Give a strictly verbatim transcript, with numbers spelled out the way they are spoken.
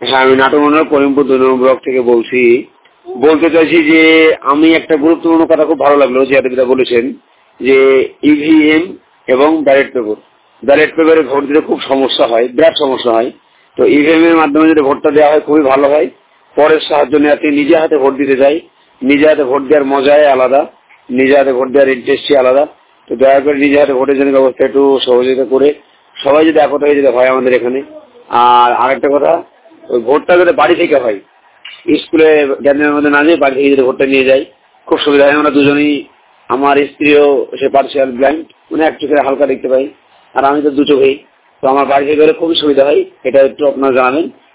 হ্যাঁ, আমি নাটক করিমপুর দুই নম্বর ব্লক থেকে বলছি। বলতে চাইছি যে আমি একটা গুরুত্বপূর্ণ কথা খুব ভালো লাগলো যে আপনি বলেছেন যে ইভিএম এবং ব্যালট পেপার ব্যালট পেপারে ভোট দিতে খুব সমস্যা হয়, বিরাট সমস্যা হয়। তো ইভিএম এর মাধ্যমে যদি ভোটটা দেওয়া হয় খুবই ভালো হয়। পরের সাহায্য নিয়ে আপনি নিজে হাতে ভোট দিতে যাই, নিজে হাতে ভোট দেওয়ার মজাই আলাদা, নিজে হাতে ভোট দেওয়ার ইন্টারেস্টই আলাদা। তো দয়া করে নিজে হাতে ভোটের জন্য ব্যবস্থা একটু সহযোগিতা করে সবাই যদি একতা হয়ে যেতে হয় আমাদের এখানে। আর আরেকটা কথা, ওই ভোটটা যাতে বাড়ি থেকে হয়, স্কুলে গ্যাদারের মধ্যে না যেয়ে বাড়ি থেকে যদি ভোটটা নিয়ে যাই খুব সুবিধা হয়। আমরা দুজনেই, আমার স্ত্রীও সে পার্সিয়াল ব্লাইন্ড, মানে এক চোখে হালকা দেখতে পাই, আর আমি তো দু চোখেই। তো আমার বাড়ি থেকে গেলে খুবই সুবিধা হয়, এটা একটু আপনারা জানাবেন।